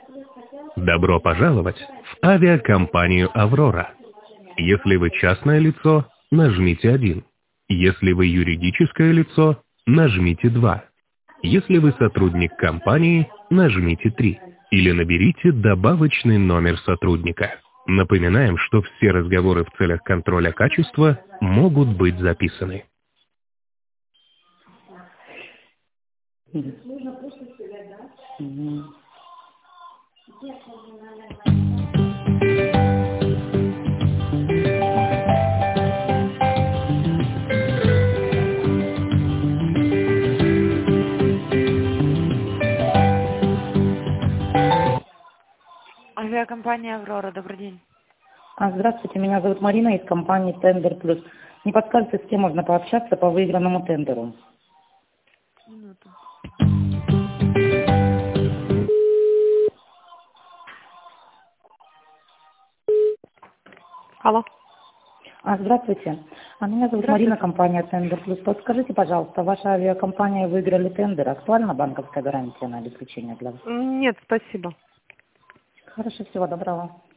Добро пожаловать в авиакомпанию «Аврора». Если вы частное лицо, нажмите 1. Если вы юридическое лицо, нажмите 2. Если вы сотрудник компании, нажмите 3. Или наберите добавочный номер сотрудника. Напоминаем, что все разговоры в целях контроля качества могут быть записаны. Авиакомпания «Аврора», добрый день. Здравствуйте, меня зовут Марина из компании «Тендер Плюс». Не подскажете, с кем можно пообщаться по выигранному тендеру? Минуту. Алло. Здравствуйте. Меня зовут Марина, компания «Тендер Плюс». Подскажите, пожалуйста, ваша авиакомпания выиграли тендер. Актуальна банковская гарантия на обеспечение для вас? Нет, спасибо. Хорошо, всего доброго.